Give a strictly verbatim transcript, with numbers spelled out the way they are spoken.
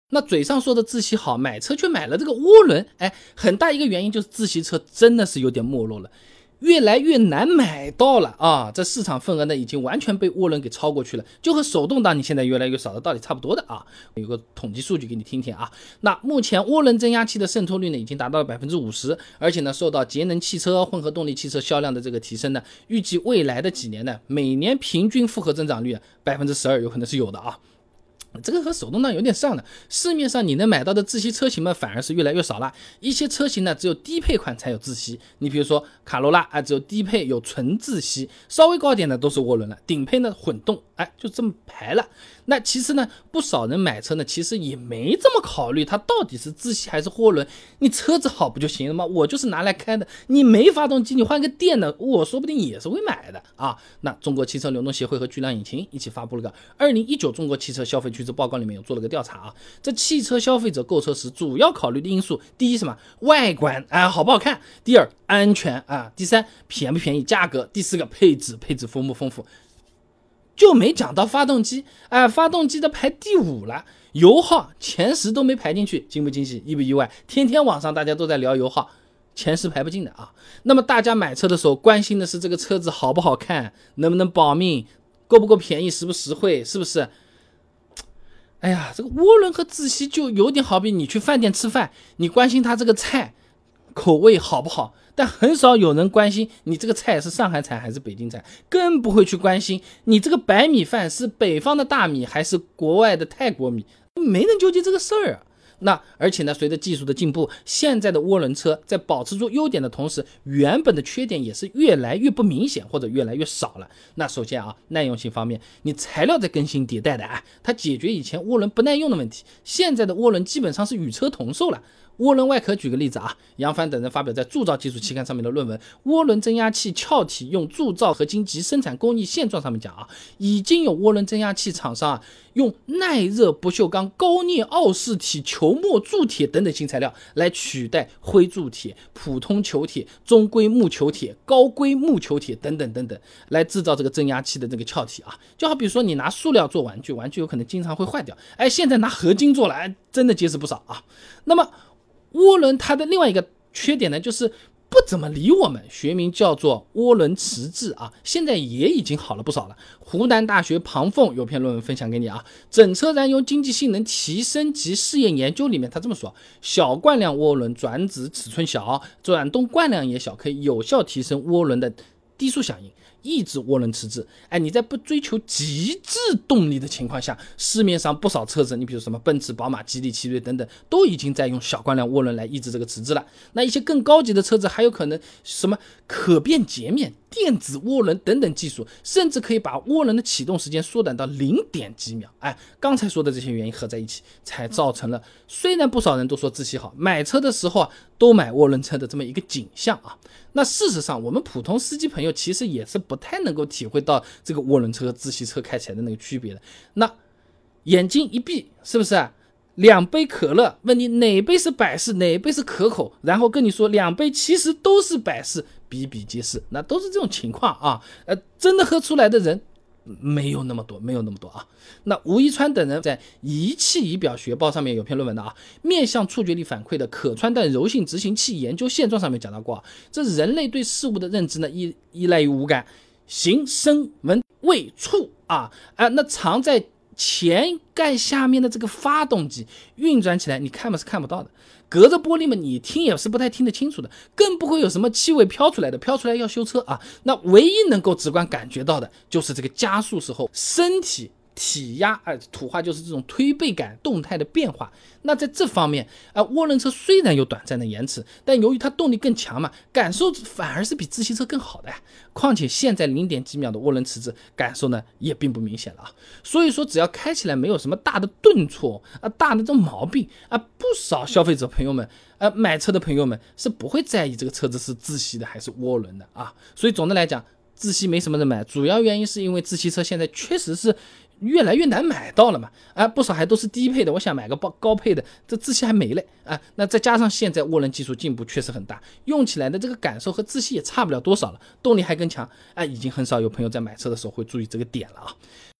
那嘴上说的自吸好，买车却买了这个涡轮，哎，很大一个原因就是自吸车真的是有点没落了，越来越难买到了啊！这市场份额呢，已经完全被涡轮给超过去了，就和手动挡你现在越来越少的道理差不多的啊。有个统计数据给你听听啊，那目前涡轮增压器的渗透率呢，已经达到了百分之五十，而且呢，受到节能汽车、混合动力汽车销量的这个提升呢，预计未来的几年呢，每年平均复合增长率百分之十二有可能是有的啊。这个和手动挡有点像的，市面上你能买到的自吸车型们反而是越来越少了，一些车型呢只有低配款才有自吸，你比如说卡罗拉啊，只有低配有纯自吸，稍微高点的都是涡轮了，顶配呢混动，哎，就这么排了。那其实呢，不少人买车呢，其实也没这么考虑它到底是自吸还是涡轮，你车子好不就行了吗？我就是拿来开的，你没发动机，你换个电的，我说不定也是会买的啊。那中国汽车流动协会和巨量引擎一起发布了个二零一九中国汽车消费趋势报告，里面有做了个调查啊。这汽车消费者购车时主要考虑的因素，第一什么？外观啊，好不好看；第二安全啊；第三便不便宜，价格；第四个配置，配置丰不丰富。就没讲到发动机，哎、呃，发动机的排第五了，油耗前十都没排进去，惊不惊喜，意不意外？天天网上大家都在聊油耗，前十排不进的啊。那么大家买车的时候关心的是这个车子好不好看，能不能保命，够不够便宜，实不实惠，是不是？哎呀，这个涡轮和自吸就有点好比你去饭店吃饭，你关心它这个菜口味好不好，但很少有人关心你这个菜是上海菜还是北京菜，更不会去关心你这个白米饭是北方的大米还是国外的泰国米，没人纠结这个事儿啊。那而且呢，随着技术的进步，现在的涡轮车在保持住优点的同时，原本的缺点也是越来越不明显或者越来越少了。那首先啊，耐用性方面，你材料在更新迭代的啊，它解决以前涡轮不耐用的问题，现在的涡轮基本上是与车同寿了。涡轮外壳举个例子啊，杨帆等人发表在铸造技术期刊上面的论文《涡轮增压器壳体用铸造合金及生产工艺现状》上面讲啊，已经有涡轮增压器厂商啊，用耐热不锈钢高镍奥氏体球膜铸铁等等新材料来取代灰铸铁、普通球铁、中规木球铁、高规木球铁等等等等，来制造这个增压器的这个壳体啊。就好比说你拿塑料做玩具，玩具有可能经常会坏掉，哎，现在拿合金做了，哎，真的结实不少啊。那么涡轮它的另外一个缺点呢，就是不怎么理我们，学名叫做涡轮迟滞啊，现在也已经好了不少了。湖南大学庞凤有篇论文分享给你啊，整车燃油经济性能提升及试验研究里面他这么说，小惯量涡轮转子尺寸小，转动惯量也小，可以有效提升涡轮的低速响应，抑制涡轮迟滞。哎，你在不追求极致动力的情况下，市面上不少车子，你比如什么奔驰、宝马、吉利、奇瑞等等，都已经在用小惯量涡轮来抑制这个迟滞了。那一些更高级的车子还有可能什么可变截面、电子涡轮等等技术，甚至可以把涡轮的启动时间缩短到零点几秒。哎，刚才说的这些原因合在一起，才造成了虽然不少人都说自吸好，买车的时候啊都买涡轮车的这么一个景象啊。那事实上，我们普通司机朋友其实也是不太能够体会到这个涡轮车和自吸车开起来的那个区别的。那眼睛一闭，是不是啊？两杯可乐，问你哪杯是百事，哪杯是可口，然后跟你说两杯其实都是百事，比比皆是，那都是这种情况啊。呃，真的喝出来的人没有那么多，没有那么多啊。那吴一川等人在《仪器仪表学报》上面有篇论文的啊，面向触觉力反馈的可穿戴柔性执行器研究现状上面讲到过啊，这人类对事物的认知呢，依依赖于五感，形、声、闻、味、触啊啊，那藏在前盖下面的这个发动机运转起来，你看嘛是看不到的，隔着玻璃嘛，你听也是不太听得清楚的，更不会有什么气味飘出来的，飘出来要修车啊。那唯一能够直观感觉到的，就是这个加速时候身体体压，呃，土话就是这种推背感动态的变化。那在这方面，呃，涡轮车虽然有短暂的延迟，但由于它动力更强嘛，感受反而是比自吸车更好的。况且现在零点几秒的涡轮迟滞感受呢，也并不明显了啊。所以说，只要开起来没有什么大的顿挫啊、大的这种毛病啊，不少消费者朋友们，呃，买车的朋友们是不会在意这个车子是自吸的还是涡轮的啊。所以总的来讲，自吸没什么人买，主要原因是因为自吸车现在确实是越来越难买到了嘛，啊，不少还都是低配的，我想买个高配的，这自吸还没嘞啊。那再加上现在涡轮技术进步确实很大，用起来的这个感受和自吸也差不了多少了，动力还更强，啊，已经很少有朋友在买车的时候会注意这个点了啊。